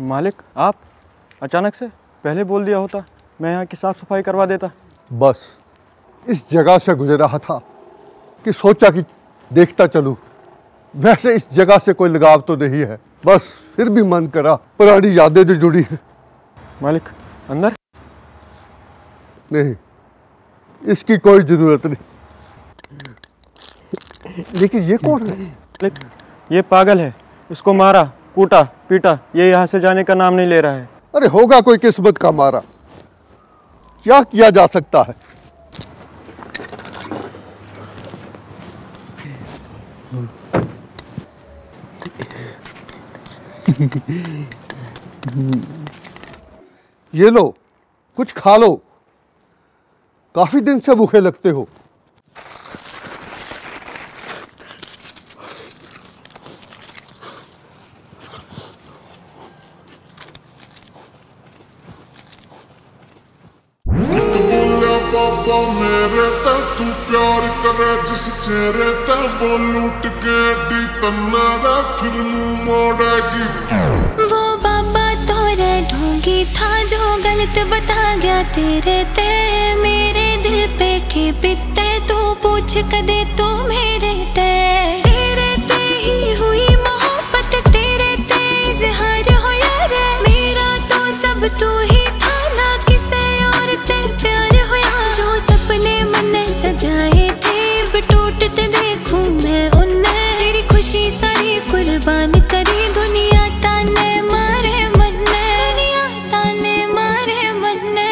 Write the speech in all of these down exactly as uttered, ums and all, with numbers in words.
मालिक आप अचानक से, पहले बोल दिया होता मैं यहाँ की साफ सफाई करवा देता। बस इस जगह से गुजर रहा था कि सोचा कि देखता चलूं। वैसे इस जगह से कोई लगाव तो नहीं है, बस फिर भी मन करा, पुरानी यादें जो जुड़ी हैं। मालिक अंदर? नहीं, इसकी कोई जरूरत नहीं। लेकिन ये कौन है? मालिक ये पागल है, इसको मारा, कूटा, पीटा, ये यहाँ से जाने का नाम नहीं ले रहा है। अरे होगा कोई किस्मत का मारा, क्या किया जा सकता है। ये लो, कुछ खा लो, काफी दिन से भूखे लगते हो। बाबा मेरे ते तू प्यार करे जिस चेहरे ते वो लूट के डी तन्ना फिर मुंह मोड़ेगी। वो बाबा तोरे ढोंगी था जो गलत बता गया तेरे ते, मेरे दिल पे के बिते तू पूछ कदे तू मेरे ते। तेरे ते ही हुई मोहब्बत, तेरे ते इजहार हो यार, मेरा तो सब तू ही था ना किसे और ते प्यार जो सपने मैंने सजाए थे अब टूटते देखूं मैं उन्हें। तेरी खुशी सारी कुर्बान करी, दुनिया ताने मारे मन्ने, दुनिया ताने मारे मन्ने।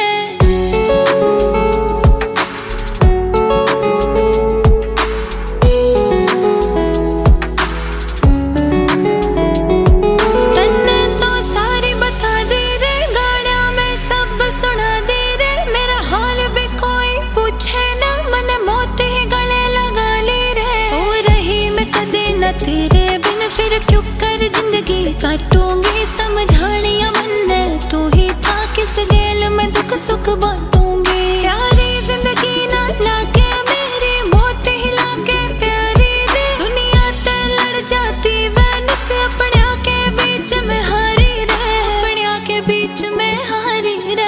तन्ने तो सारी बता दे रे, गाना में सब सुना दे रे, मेरा हाल भी कोई पूछे ना, मन मौत ही गले लगा ली रे। हो रही मैं कदे न तेरे बिन, फिर क्यों कर जिंदगी काटूंगी, समझानिया मन्ने तू ही था, किस गेल में दुख सुख बांटूंगी। प्यारी जिंदगी ना लागे मेरी, मौत ही लागे प्यारी रे, दुनिया ते लड़ जाती वैन से अपने के बीच में हारी रे, अपने के बीच में हारी रे।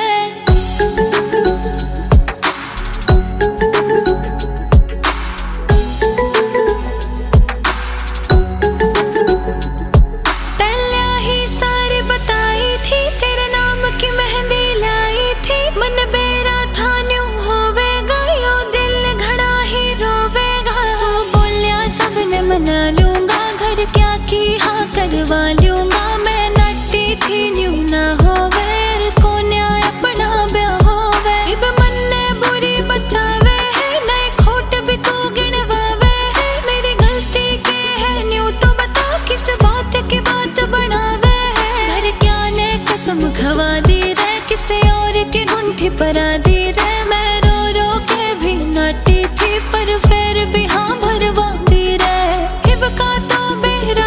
करवा लूंगा मैं नट्टी थी न्यू ना होवे, को न्याय अपना ब्याह होवे। इब मन्ने बुरी बतावे है, नए खोट भी तू गिनवावे है, मेरी गलती के है न्यू तो बता, किस बात की बात बनावे है। घर क्या ने कसम खवा दी रे, किसे और की गुंठी परा दी रे, मैं रो रो के भी नट्टी थी पर फिर भी हाँ भरवा दी रे। इब का तो बेरा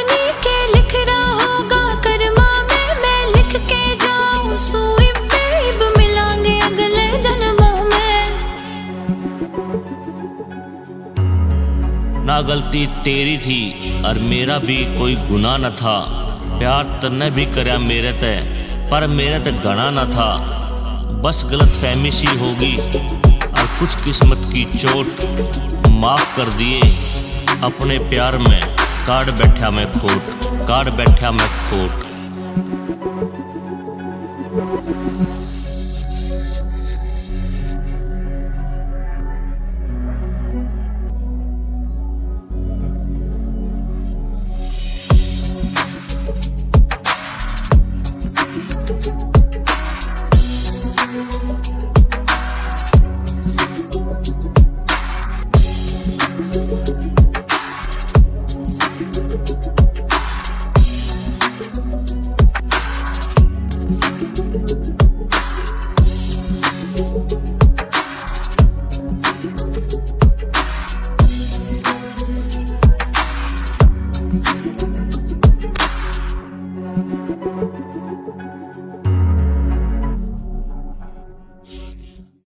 ना गलती तेरी थी और मेरा भी कोई गुनाह न था, प्यार तन्ने भी करया मेरे ते पर मेरे ते गणा न था। बस गलत फहमी सी होगी और कुछ किस्मत की चोट, माफ कर दिए अपने प्यार में काट बैठा मैं खोट, काट बैठा मैं खोट।